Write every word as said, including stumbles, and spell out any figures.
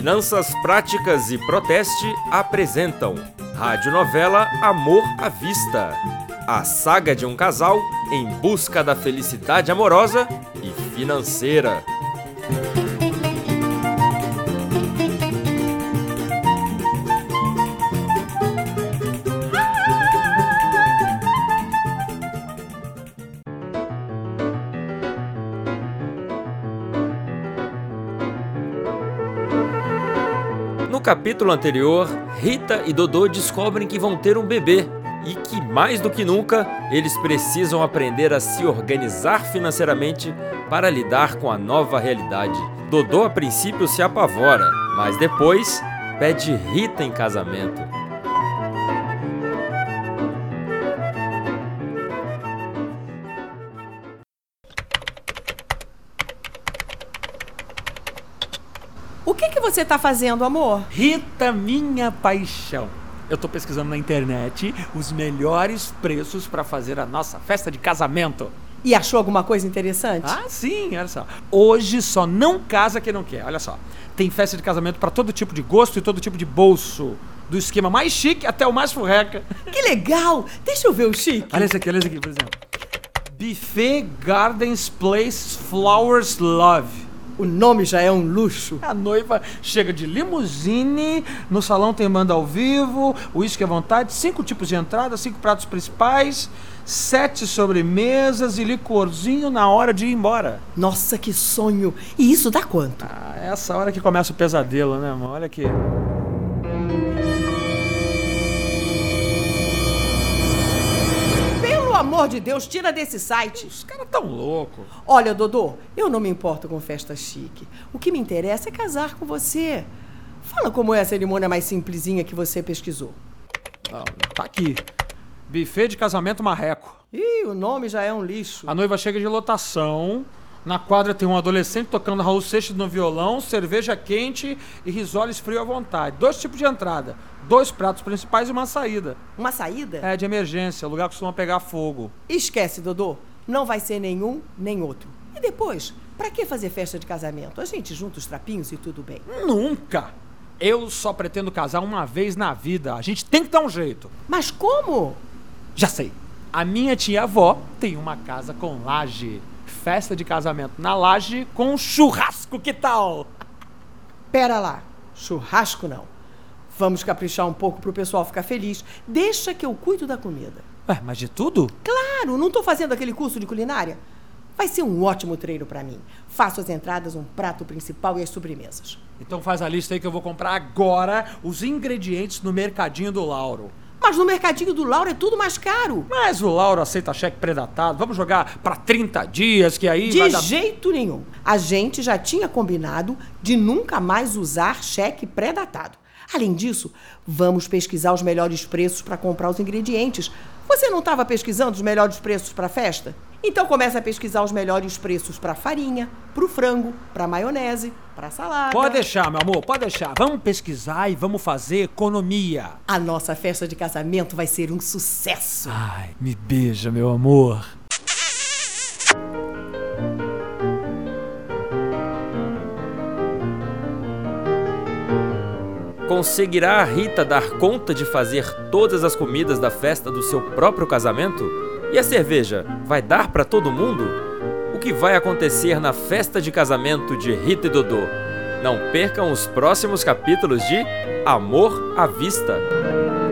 Finanças Práticas e Proteste apresentam radionovela Amor à Vista, a saga de um casal em busca da felicidade amorosa e financeira. No capítulo anterior, Rita e Dodô descobrem que vão ter um bebê e que, mais do que nunca, eles precisam aprender a se organizar financeiramente para lidar com a nova realidade. Dodô, a princípio, se apavora, mas depois pede Rita em casamento. O que que você tá fazendo, amor? Rita, minha paixão. Eu tô pesquisando na internet os melhores preços pra fazer a nossa festa de casamento. E achou alguma coisa interessante? Ah, sim, olha só. Hoje só não casa quem não quer, olha só. Tem festa de casamento pra todo tipo de gosto e todo tipo de bolso. Do esquema mais chique até o mais furreca. Que legal! Deixa eu ver o chique. Olha esse aqui, olha esse aqui, por exemplo. Buffet Gardens Place Flowers Love. O nome já é um luxo. A noiva chega de limusine, no salão tem banda ao vivo, uísque à vontade, cinco tipos de entrada, cinco pratos principais, sete sobremesas e licorzinho na hora de ir embora. Nossa, que sonho! E isso dá quanto? Ah, é essa hora que começa o pesadelo, né, amor? Olha aqui. Pelo amor de Deus, tira desse site. Os caras tão loucos. Olha, Dodô, eu não me importo com festa chique. O que me interessa é casar com você. Fala como é a cerimônia mais simplesinha que você pesquisou. Não, tá aqui. Buffet de casamento marreco. Ih, o nome já é um lixo. A noiva chega de lotação. Na quadra tem um adolescente tocando Raul Seixas no violão, cerveja quente e risoles frio à vontade. Dois tipos de entrada, dois pratos principais e uma saída. Uma saída? É, de emergência, o lugar costuma pegar fogo. Esquece, Dodô. Não vai ser nenhum, nem outro. E depois, pra que fazer festa de casamento? A gente junta os trapinhos e tudo bem. Nunca! Eu só pretendo casar uma vez na vida. A gente tem que dar um jeito. Mas como? Já sei. A minha tia-avó tem uma casa com laje. Festa de casamento na laje com churrasco, que tal? Pera lá, churrasco não. Vamos caprichar um pouco pro pessoal ficar feliz. Deixa que eu cuido da comida. Ué, mas de tudo? Claro, não tô fazendo aquele curso de culinária. Vai ser um ótimo treino pra mim. Faço as entradas, um prato principal e as sobremesas. Então faz a lista aí que eu vou comprar agora os ingredientes no mercadinho do Lauro. Mas no mercadinho do Lauro é tudo mais caro. Mas o Lauro aceita cheque predatado. Vamos jogar pra trinta dias, que aí De vai dar... jeito nenhum. A gente já tinha combinado de nunca mais usar cheque pré-datado. Além disso, vamos pesquisar os melhores preços para comprar os ingredientes. Você não estava pesquisando os melhores preços para a festa? Então começa a pesquisar os melhores preços para farinha, para o frango, para maionese, para salada. Pode deixar, meu amor, pode deixar. Vamos pesquisar e vamos fazer economia. A nossa festa de casamento vai ser um sucesso. Ai, me beija, meu amor. Conseguirá a Rita dar conta de fazer todas as comidas da festa do seu próprio casamento? E a cerveja vai dar para todo mundo? O que vai acontecer na festa de casamento de Rita e Dodô? Não percam os próximos capítulos de Amor à Vista.